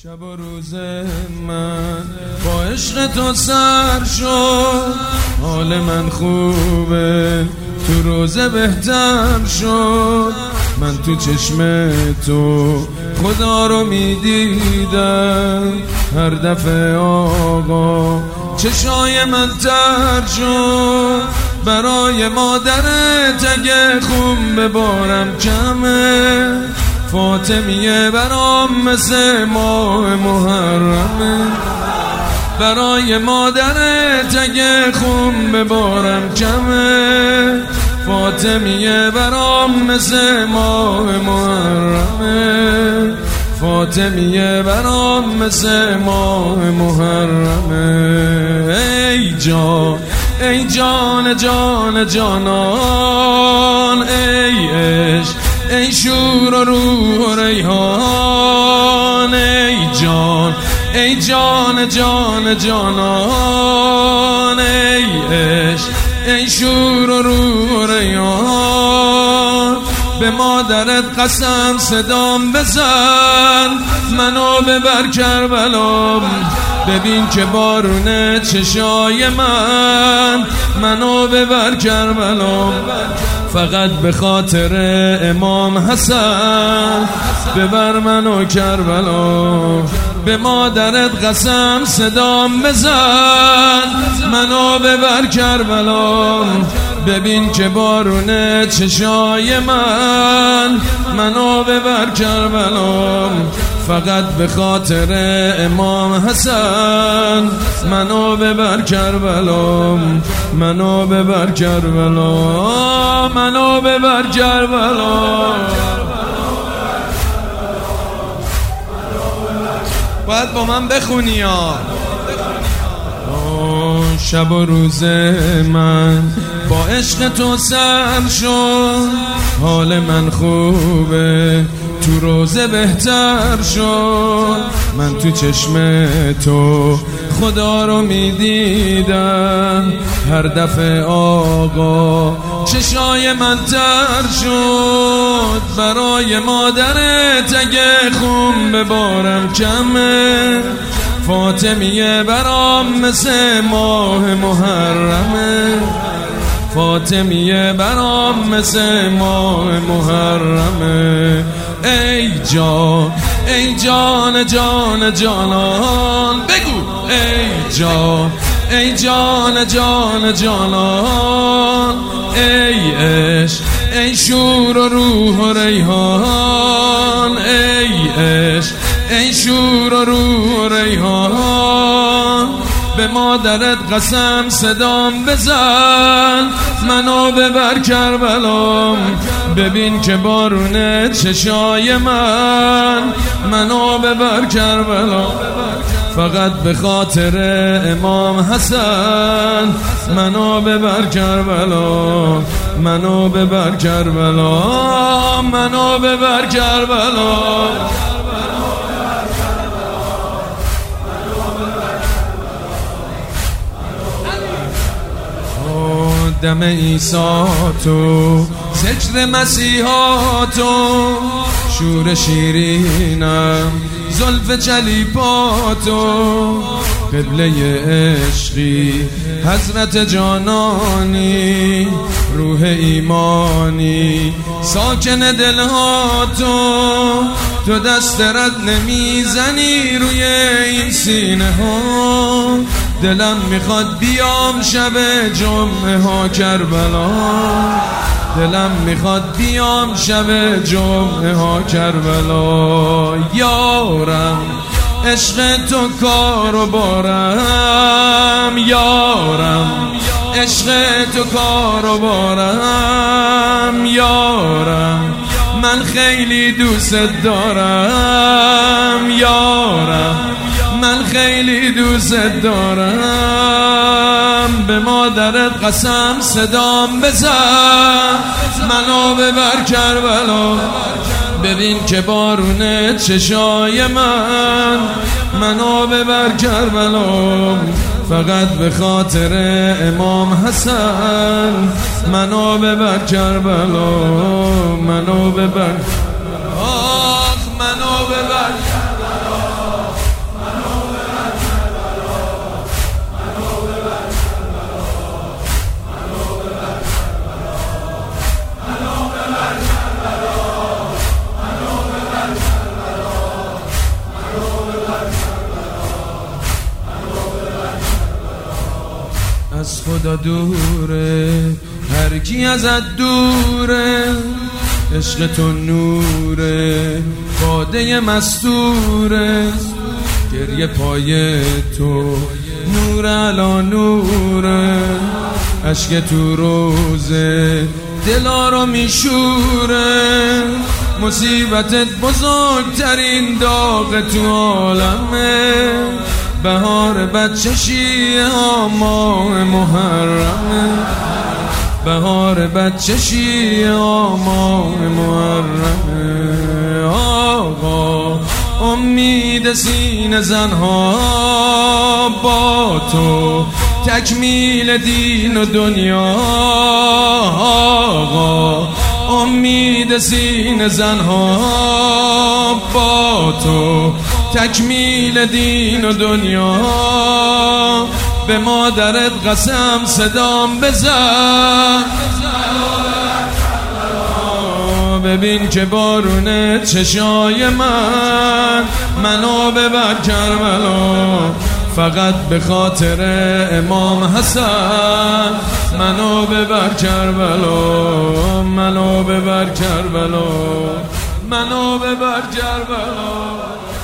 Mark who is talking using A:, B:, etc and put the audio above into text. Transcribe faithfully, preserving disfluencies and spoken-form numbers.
A: شب و روز من با عشق تو سر شد، حال من خوبه تو روزه بهتر شد. من تو چشم تو خدا رو میدیدم، هر دفعه آقا چشای من تر شد. برای مادرت اگه خون ببارم کمه، فاطمیه برام مثل ماه محرمه. برای مادرت اگه خون ببارم کمه، فاطمیه برام مثل ماه محرمه. فاطمیه برام مثل ماه محرمه. ای جان ای جان جان جانان، ای عشق ای شور و روح و ریحان. ای جان ای جان جان جانان، ای عشق ای شور و روح و ریحان. به مادرت قسم صدام بزن، منو ببر کربلام. ببین که بارونه چشای من، منو ببر کربلام. فقط به خاطر امام حسن ببر منو کربلا. به مادرت قسم صدام بزن، منو ببر کربلا. ببین که بارونه چشای من، منو ببر کربلا. فقط به خاطر امام حسن منو ببر کربلا. منو ببر کربلا، منو ببر کربلا. باید با من بخونی ها. شب و روز من با عشق تو سر شد، حال من خوبه تو روزه بهتر شد. من تو چشم تو خدا رو میدیدم، هر دفعه آقا چشای من تر شد. برای مادرت اگه خون ببارم کمه، فاطمیه برام مثل ماه محرمه. فاطمیه برام مثل ماه محرمه. ای جان ای جان جان جانان، بگو ای جان ای جان جان جانان. ای عشق ای شور و روح و ریحان. ای عشق ای شور و روح و ریحان. به مادرت قسم صدام بزن، منو ببر کربلام. ببین که بارونه چشای من، منو ببر کربلا. فقط به خاطر امام حسن منو ببر کربلا. منو ببر کربلا، منو ببر کربلا. دم عیسی تو، ذکر مسیحا تو، شور شیرینم زلف چلیپا تو. قبله عشقی حضرت جانانی، روح ایمانی ساکن دلها تو. تو دست رد نمیزنی روی این سینه ها، دلم میخواد بیام شب جمعه ها کربلا. دلم میخواد بیام شب جمعه ها کربلا. یارم عشق تو کار و بارم، یارم عشق تو کار و بارم. یارم من خیلی دوست دارم، یارم من خیلی دوست دارم. به مادرت قسم صدام بزن، منو ببر کربلا. ببین که بارونه چشای من، منو ببر کربلا. فقط به خاطر امام حسن منو ببر کربلا. منو ببر، آخ منو ببر. از خدا دوره، هر کی ازت دوره، عشق تو نوره، باده مستوره، گریه پای تو نور علا نوره، عشق تو روزه دلا رو میشوره، مصیبتت بزرگترین داغ تو عالمه، بهار بچشی ها ماه محرمه، بهار بچشی ها ماه محرمه. آقا امید سین زنها با تو، تکمیل دین و دنیا. آقا امید سین زنها با تو، تکمیل دین و دنیا. به مادرت قسم صدام بزن، ببین که بارونه چشای من، منو ببر کربلا فقط به خاطر امام حسن، منو ببر کربلا، منو ببر کربلا، منو ببر کربلا.